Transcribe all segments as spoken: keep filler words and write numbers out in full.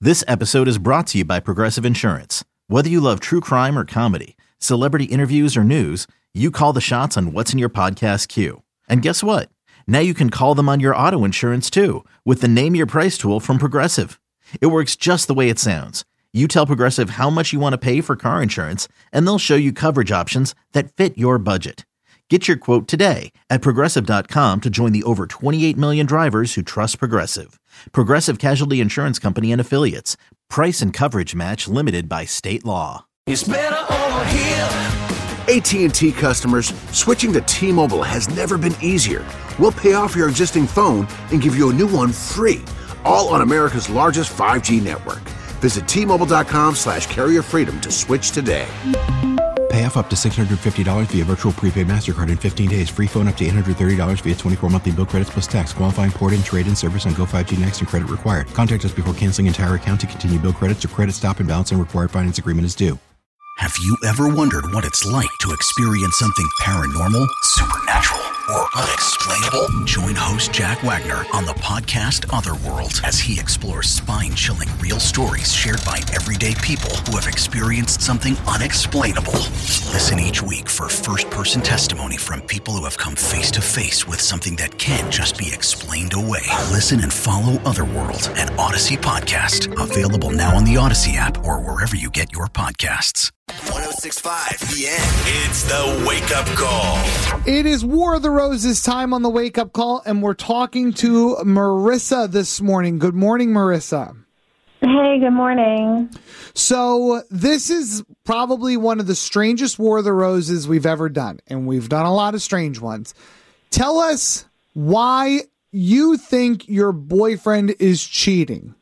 This episode is brought to you by Progressive Insurance. Whether you love true crime or comedy, celebrity interviews or news, you call the shots on what's in your podcast queue. And guess what? Now you can call them on your auto insurance too with the Name Your Price tool from Progressive. It works just the way it sounds. You tell Progressive how much you want to pay for car insurance, and they'll show you coverage options that fit your budget. Get your quote today at Progressive dot com to join the over twenty-eight million drivers who trust Progressive. Progressive Casualty Insurance Company and Affiliates. Price and coverage match limited by state law. It's better over here. A T and T customers, switching to T-Mobile has never been easier. We'll pay off your existing phone and give you a new one free, all on America's largest five G network. Visit T Mobile dot com slash carrier freedom to switch today. Pay off up to six hundred fifty dollars via virtual prepaid MasterCard in fifteen days. Free phone up to eight hundred thirty dollars via twenty-four monthly bill credits plus tax. Qualifying port-in, trade-in service on Go five G Next and credit required. Contact us before canceling entire account to continue bill credits or credit stop and balance and required finance agreement is due. Have you ever wondered what it's like to experience something paranormal, supernatural, or unexplainable? Join host Jack Wagner on the podcast Otherworld as he explores spine-chilling real stories shared by everyday people who have experienced something unexplainable. Listen each week for first-person testimony from people who have come face-to-face with something that can't just be explained away. Listen and follow Otherworld, an Odyssey podcast. Available now on the Odyssey app or wherever you get your podcasts. one oh six point five The End. It's the wake-up call. It is War of the Roses time on the wake-up call, and we're talking to Marissa this morning. Good morning, Marissa. Hey, good morning. So this is probably one of the strangest War of the Roses we've ever done, and we've done a lot of strange ones. Tell us why you think your boyfriend is cheating.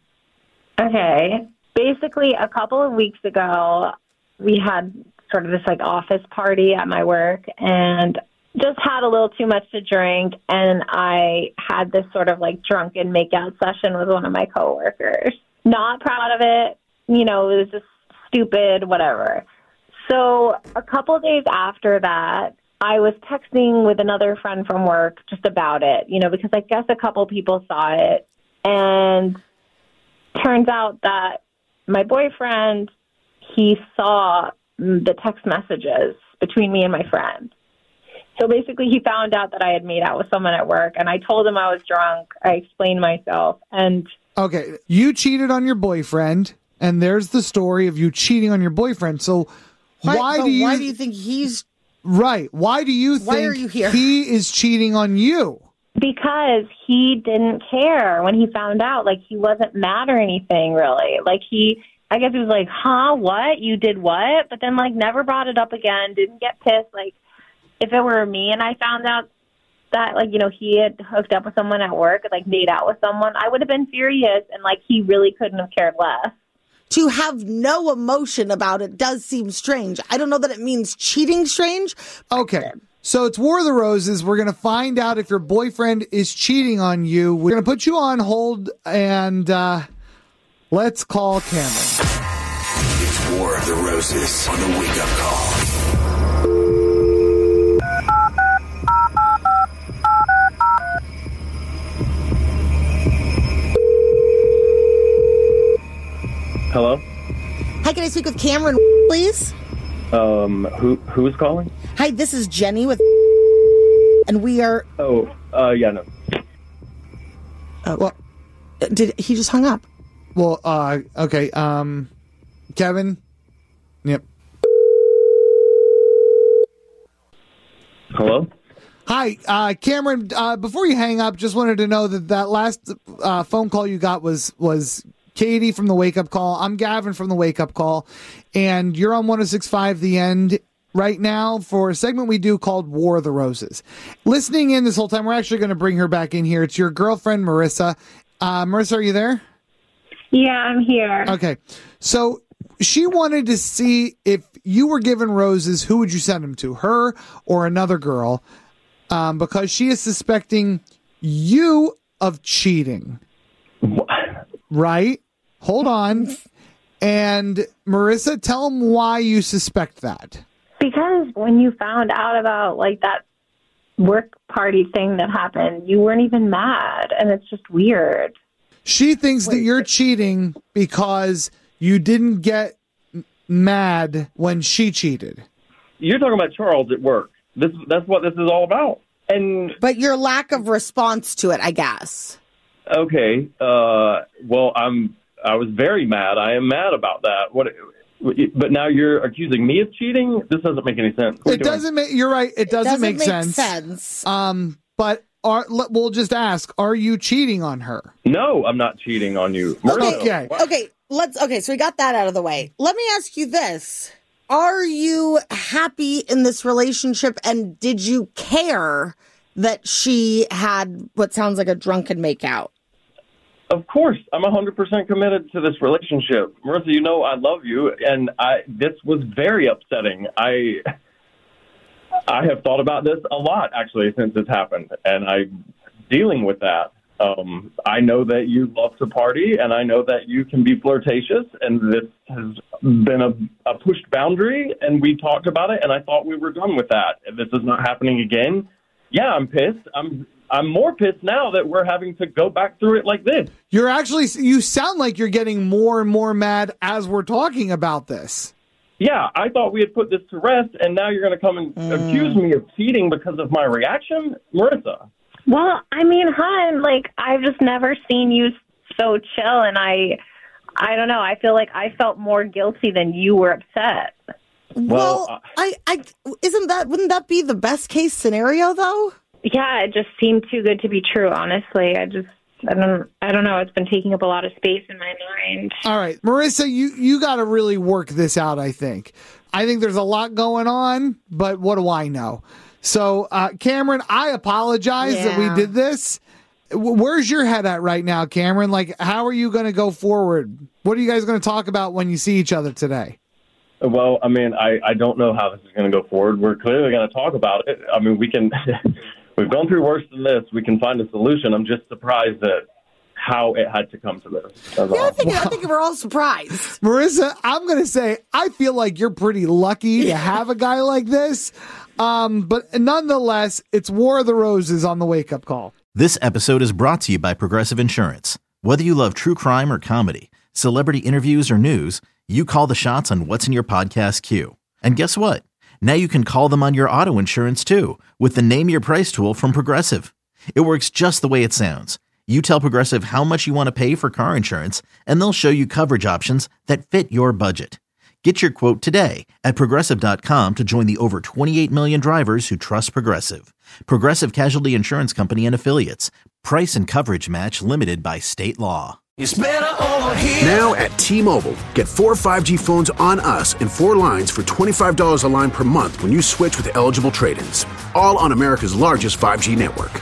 Okay. Basically, a couple of weeks ago, we had sort of this like office party at my work and just had a little too much to drink. And I had this sort of like drunken makeout session with one of my coworkers. Not proud of it. You know, it was just stupid, whatever. So a couple of days after that, I was texting with another friend from work just about it, you know, because I guess a couple people saw it. And turns out that my boyfriend, he saw the text messages between me and my friend. So basically, he found out that I had made out with someone at work, and I told him I was drunk. I explained myself, and... Okay, you cheated on your boyfriend, and there's the story of you cheating on your boyfriend. So why, why do you... Why do you think he's... Right, why do you why think are you here? he is cheating on you? Because he didn't care when he found out. Like, he wasn't mad or anything, really. Like, he... I guess he was like, huh, what? You did what? But then, like, never brought it up again, didn't get pissed. Like, if it were me and I found out that, like, you know, he had hooked up with someone at work, like, made out with someone, I would have been furious, and, like, he really couldn't have cared less. To have no emotion about it does seem strange. I don't know that it means cheating strange. Okay, so it's War of the Roses. We're going to find out if your boyfriend is cheating on you. We're going to put you on hold, and... uh let's call Cameron. It's War of the Roses on the wake-up call. Hello? Hi, can I speak with Cameron, please? Um, who who's calling? Hi, this is Jenny with... And we are... Oh, uh, yeah, no. Oh, well, did he just hung up? Well, uh, okay, um, Kevin? Yep. Hello? Hi, uh, Cameron, uh, before you hang up, just wanted to know that that last uh, phone call you got was, was Katie from the Wake Up Call. I'm Gavin from the Wake Up Call, and you're on one oh six point five The End right now for a segment we do called War of the Roses. Listening in this whole time, we're actually going to bring her back in here. It's your girlfriend, Marissa. Uh, Marissa, are you there? Yeah, I'm here. Okay. So she wanted to see if you were given roses, who would you send them to, her or another girl? Um, because she is suspecting you of cheating. What? Right? Hold on. And Marissa, tell them why you suspect that. Because when you found out about, like, that work party thing that happened, you weren't even mad, and it's just weird. She thinks Wait, that you're cheating because you didn't get mad when she cheated. You're talking about Charles at work. This that's what this is all about. And but your lack of response to it, I guess. Okay. Uh, well, I'm. I was very mad. I am mad about that. What? But now you're accusing me of cheating? This doesn't make any sense. It doesn't make. You're right. It doesn't, it doesn't make, make sense. sense. Um, but are, we'll just ask: are you cheating on her? No, I'm not cheating on you. Okay. Okay. Okay. Let's. Okay. So we got that out of the way. Let me ask you this: are you happy in this relationship, and did you care that she had what sounds like a drunken makeout? Of course, I'm one hundred percent committed to this relationship. Marissa, you know I love you, and I this was very upsetting. I I have thought about this a lot, actually, since this happened, and I'm dealing with that. Um, I know that you love to party, and I know that you can be flirtatious, and this has been a, a pushed boundary, and we talked about it, and I thought we were done with that. If this is not happening again, yeah, I'm pissed. I'm I'm more pissed now that we're having to go back through it like this. You're actually, you sound like you're getting more and more mad as we're talking about this. Yeah, I thought we had put this to rest, and now you're going to come and mm. accuse me of cheating because of my reaction? Marissa. Well, I mean, hon, like, I've just never seen you so chill, and I, I don't know, I feel like I felt more guilty than you were upset. Well, well uh, I, I, isn't that, wouldn't that be the best case scenario, though? Yeah, it just seemed too good to be true, honestly. I just, I don't, I don't know. It's been taking up a lot of space in my mind. All right, Marissa, you, you got to really work this out, I think. I think there's a lot going on, but what do I know? So, uh, Cameron, I apologize yeah. that we did this. Where's your head at right now, Cameron? Like, how are you going to go forward? What are you guys going to talk about when you see each other today? Well, I mean, I, I don't know how this is going to go forward. We're clearly going to talk about it. I mean, we can... We've gone through worse than this. We can find a solution. I'm just surprised at how it had to come to this. That's yeah, all. I think, I think we're all surprised. Marissa, I'm going to say I feel like you're pretty lucky to have a guy like this. Um, but nonetheless, it's War of the Roses on the Wake Up Call. This episode is brought to you by Progressive Insurance. Whether you love true crime or comedy, celebrity interviews or news, you call the shots on what's in your podcast queue. And guess what? Now you can call them on your auto insurance, too, with the Name Your Price tool from Progressive. It works just the way it sounds. You tell Progressive how much you want to pay for car insurance, and they'll show you coverage options that fit your budget. Get your quote today at Progressive dot com to join the over twenty-eight million drivers who trust Progressive. Progressive Casualty Insurance Company and Affiliates. Price and coverage match limited by state law. It's better over here. Now at T-Mobile, get four five G phones on us and four lines for twenty-five dollars a line per month when you switch with eligible trade-ins. All on America's largest five G network.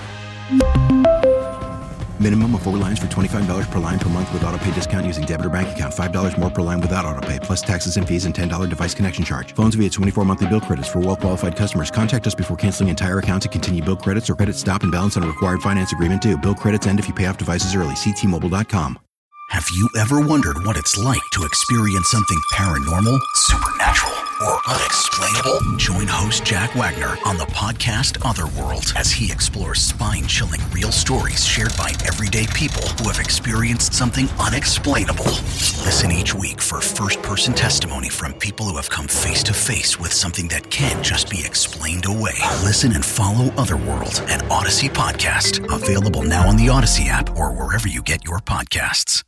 Minimum of four lines for twenty-five dollars per line per month with autopay discount using debit or bank account. five dollars more per line without autopay, plus taxes and fees and ten dollars device connection charge. Phones via twenty-four monthly bill credits for well-qualified customers. Contact us before canceling entire account to continue bill credits or credit stop and balance on a required finance agreement due. Bill credits end if you pay off devices early. See T Mobile dot com. Have you ever wondered what it's like to experience something paranormal, supernatural, or unexplainable? Join host Jack Wagner on the podcast Otherworld as he explores spine-chilling real stories shared by everyday people who have experienced something unexplainable. Listen each week for first-person testimony from people who have come face-to-face with something that can't just be explained away. Listen and follow Otherworld, an Odyssey podcast, available now on the Odyssey app or wherever you get your podcasts.